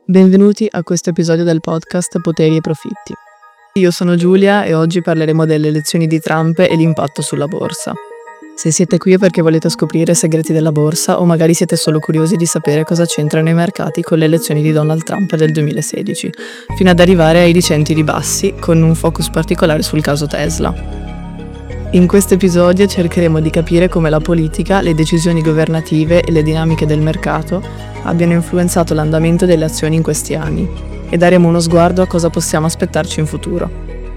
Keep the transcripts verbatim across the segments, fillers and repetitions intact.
Benvenuti a questo episodio del podcast Poteri e Profitti. Io sono Giulia e oggi parleremo delle elezioni di Trump e l'impatto sulla borsa. Se siete qui è perché volete scoprire i segreti della borsa o magari siete solo curiosi di sapere cosa c'entrano i mercati con le elezioni di Donald Trump del duemilasedici, fino ad arrivare ai recenti ribassi con un focus particolare sul caso Tesla. In questo episodio cercheremo di capire come la politica, le decisioni governative e le dinamiche del mercato abbiano influenzato l'andamento delle azioni in questi anni e daremo uno sguardo a cosa possiamo aspettarci in futuro.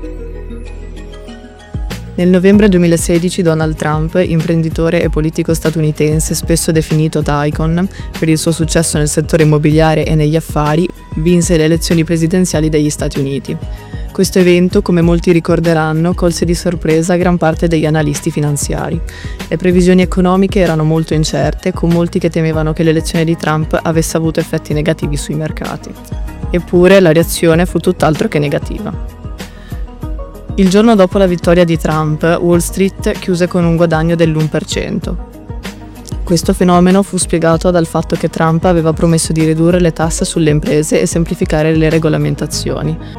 Nel novembre duemilasedici Donald Trump, imprenditore e politico statunitense spesso definito Tycoon per il suo successo nel settore immobiliare e negli affari, vinse le elezioni presidenziali degli Stati Uniti. Questo evento, come molti ricorderanno, colse di sorpresa gran parte degli analisti finanziari. Le previsioni economiche erano molto incerte, con molti che temevano che l'elezione di Trump avesse avuto effetti negativi sui mercati. Eppure la reazione fu tutt'altro che negativa. Il giorno dopo la vittoria di Trump, Wall Street chiuse con un guadagno dell'uno per cento. Questo fenomeno fu spiegato dal fatto che Trump aveva promesso di ridurre le tasse sulle imprese e semplificare le regolamentazioni.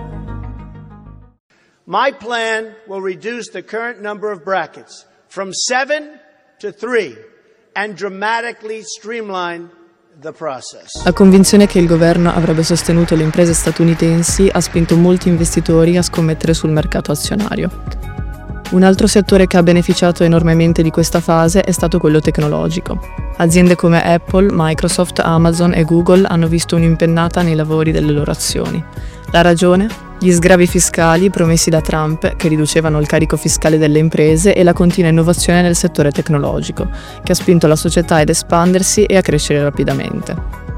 My plan will reduce the current number of brackets from seven to three and dramatically streamline the process. La convinzione che il governo avrebbe sostenuto le imprese statunitensi ha spinto molti investitori a scommettere sul mercato azionario. Un altro settore che ha beneficiato enormemente di questa fase è stato quello tecnologico. Aziende come Apple, Microsoft, Amazon e Google hanno visto un'impennata nei lavori delle loro azioni. La ragione? Gli sgravi fiscali promessi da Trump, che riducevano il carico fiscale delle imprese, e la continua innovazione nel settore tecnologico, che ha spinto la società ad espandersi e a crescere rapidamente.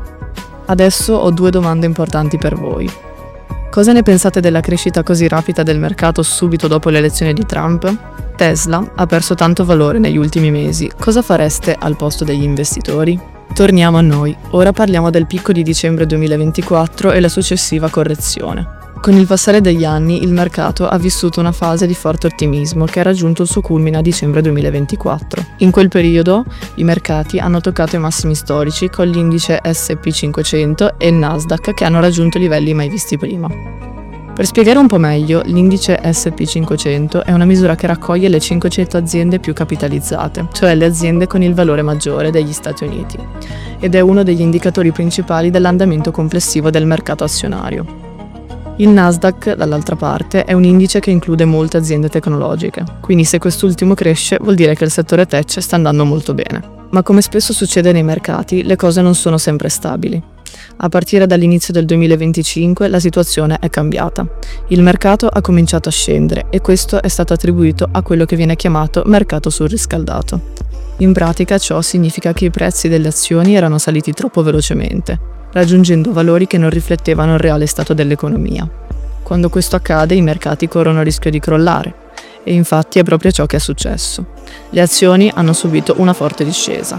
Adesso ho due domande importanti per voi. Cosa ne pensate della crescita così rapida del mercato subito dopo l'elezione di Trump? Tesla ha perso tanto valore negli ultimi mesi. Cosa fareste al posto degli investitori? Torniamo a noi. Ora parliamo del picco di dicembre duemilaventiquattro e la successiva correzione. Con il passare degli anni, il mercato ha vissuto una fase di forte ottimismo che ha raggiunto il suo culmine a dicembre duemilaventiquattro. In quel periodo, i mercati hanno toccato i massimi storici con l'indice S and P cinquecento e il Nasdaq che hanno raggiunto livelli mai visti prima. Per spiegare un po' meglio, l'indice S and P cinquecento è una misura che raccoglie le cinquecento aziende più capitalizzate, cioè le aziende con il valore maggiore degli Stati Uniti, ed è uno degli indicatori principali dell'andamento complessivo del mercato azionario. Il Nasdaq, dall'altra parte, è un indice che include molte aziende tecnologiche, quindi se quest'ultimo cresce vuol dire che il settore tech sta andando molto bene. Ma come spesso succede nei mercati, le cose non sono sempre stabili. A partire dall'inizio del duemilaventicinque la situazione è cambiata. Il mercato ha cominciato a scendere e questo è stato attribuito a quello che viene chiamato mercato surriscaldato. In pratica ciò significa che i prezzi delle azioni erano saliti troppo velocemente, raggiungendo valori che non riflettevano il reale stato dell'economia. Quando questo accade, i mercati corrono il rischio di crollare, e infatti è proprio ciò che è successo. Le azioni hanno subito una forte discesa.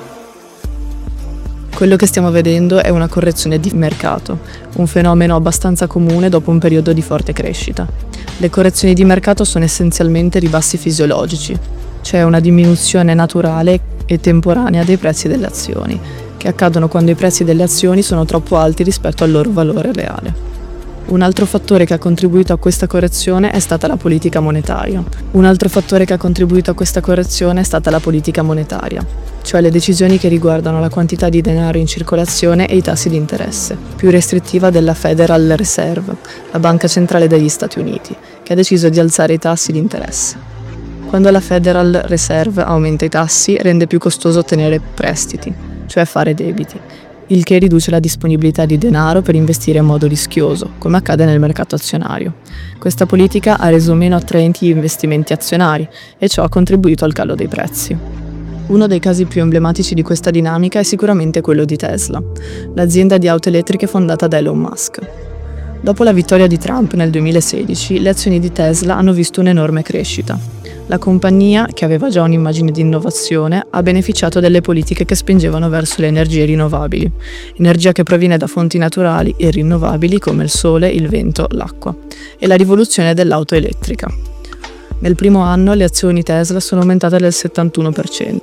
Quello che stiamo vedendo è una correzione di mercato, un fenomeno abbastanza comune dopo un periodo di forte crescita. Le correzioni di mercato sono essenzialmente ribassi fisiologici, cioè una diminuzione naturale e temporanea dei prezzi delle azioni, che accadono quando i prezzi delle azioni sono troppo alti rispetto al loro valore reale. Un altro fattore che ha contribuito a questa correzione è stata la politica monetaria. Un altro fattore che ha contribuito a questa correzione è stata la politica monetaria, cioè le decisioni che riguardano la quantità di denaro in circolazione e i tassi di interesse, più restrittiva della Federal Reserve, la banca centrale degli Stati Uniti, che ha deciso di alzare i tassi di interesse. Quando la Federal Reserve aumenta i tassi, rende più costoso ottenere prestiti, cioè fare debiti, il che riduce la disponibilità di denaro per investire in modo rischioso, come accade nel mercato azionario. Questa politica ha reso meno attraenti gli investimenti azionari e ciò ha contribuito al calo dei prezzi. Uno dei casi più emblematici di questa dinamica è sicuramente quello di Tesla, l'azienda di auto elettriche fondata da Elon Musk. Dopo la vittoria di Trump nel duemilasedici, le azioni di Tesla hanno visto un'enorme crescita. La compagnia, che aveva già un'immagine di innovazione, ha beneficiato delle politiche che spingevano verso le energie rinnovabili, energia che proviene da fonti naturali e rinnovabili come il sole, il vento, l'acqua, e la rivoluzione dell'auto elettrica. Nel primo anno le azioni Tesla sono aumentate del settantuno per cento.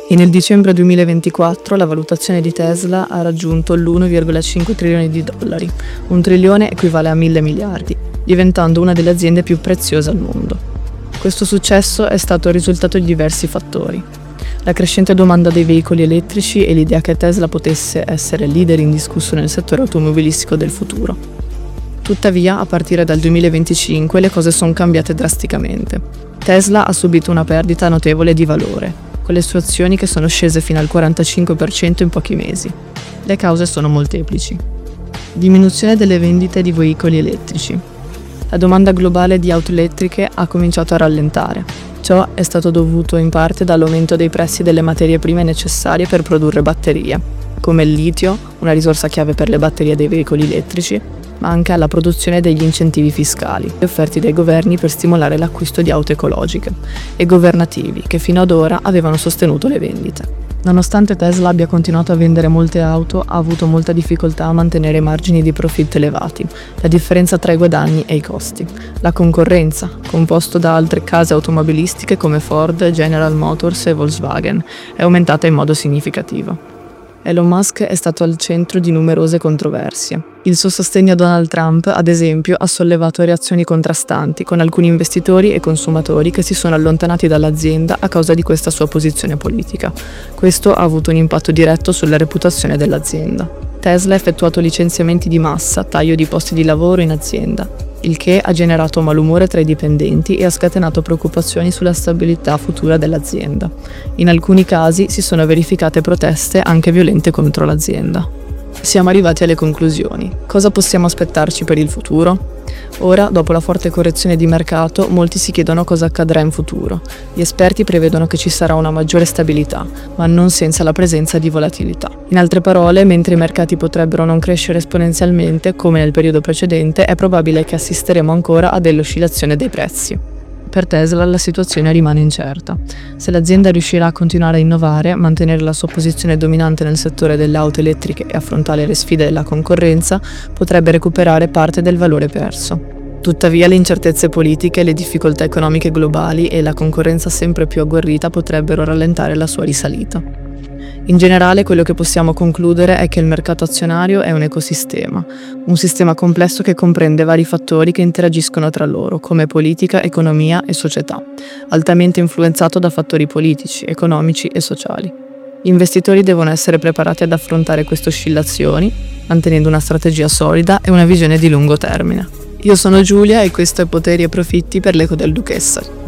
E nel dicembre duemilaventiquattro la valutazione di Tesla ha raggiunto l'uno virgola cinque trilioni di dollari. Un trilione equivale a mille miliardi, diventando una delle aziende più preziose al mondo. Questo successo è stato il risultato di diversi fattori. La crescente domanda dei veicoli elettrici e l'idea che Tesla potesse essere leader indiscusso nel settore automobilistico del futuro. Tuttavia, a partire dal duemilaventicinque le cose sono cambiate drasticamente. Tesla ha subito una perdita notevole di valore, con le sue azioni che sono scese fino al quarantacinque per cento in pochi mesi. Le cause sono molteplici. Diminuzione delle vendite di veicoli elettrici. La domanda globale di auto elettriche ha cominciato a rallentare. Ciò è stato dovuto in parte dall'aumento dei prezzi delle materie prime necessarie per produrre batterie, come il litio, una risorsa chiave per le batterie dei veicoli elettrici, ma anche alla produzione degli incentivi fiscali offerti dai governi per stimolare l'acquisto di auto ecologiche e governativi che fino ad ora avevano sostenuto le vendite. Nonostante Tesla abbia continuato a vendere molte auto, ha avuto molta difficoltà a mantenere margini di profitto elevati, la differenza tra i guadagni e i costi. La concorrenza, composto da altre case automobilistiche come Ford, General Motors e Volkswagen, è aumentata in modo significativo. Elon Musk è stato al centro di numerose controversie. Il suo sostegno a Donald Trump, ad esempio, ha sollevato reazioni contrastanti, con alcuni investitori e consumatori che si sono allontanati dall'azienda a causa di questa sua posizione politica. Questo ha avuto un impatto diretto sulla reputazione dell'azienda. Tesla ha effettuato licenziamenti di massa, taglio di posti di lavoro in azienda, il che ha generato malumore tra i dipendenti e ha scatenato preoccupazioni sulla stabilità futura dell'azienda. In alcuni casi si sono verificate proteste anche violente contro l'azienda. Siamo arrivati alle conclusioni. Cosa possiamo aspettarci per il futuro? Ora, dopo la forte correzione di mercato, molti si chiedono cosa accadrà in futuro. Gli esperti prevedono che ci sarà una maggiore stabilità, ma non senza la presenza di volatilità. In altre parole, mentre i mercati potrebbero non crescere esponenzialmente, come nel periodo precedente, è probabile che assisteremo ancora a delle oscillazioni dei prezzi. Per Tesla la situazione rimane incerta. Se l'azienda riuscirà a continuare a innovare, mantenere la sua posizione dominante nel settore delle auto elettriche e affrontare le sfide della concorrenza, potrebbe recuperare parte del valore perso. Tuttavia le incertezze politiche, le difficoltà economiche globali e la concorrenza sempre più agguerrita potrebbero rallentare la sua risalita. In generale, quello che possiamo concludere è che il mercato azionario è un ecosistema, un sistema complesso che comprende vari fattori che interagiscono tra loro, come politica, economia e società, altamente influenzato da fattori politici, economici e sociali. Gli investitori devono essere preparati ad affrontare queste oscillazioni, mantenendo una strategia solida e una visione di lungo termine. Io sono Giulia e questo è Poteri e Profitti per l'Eco del Duchessa.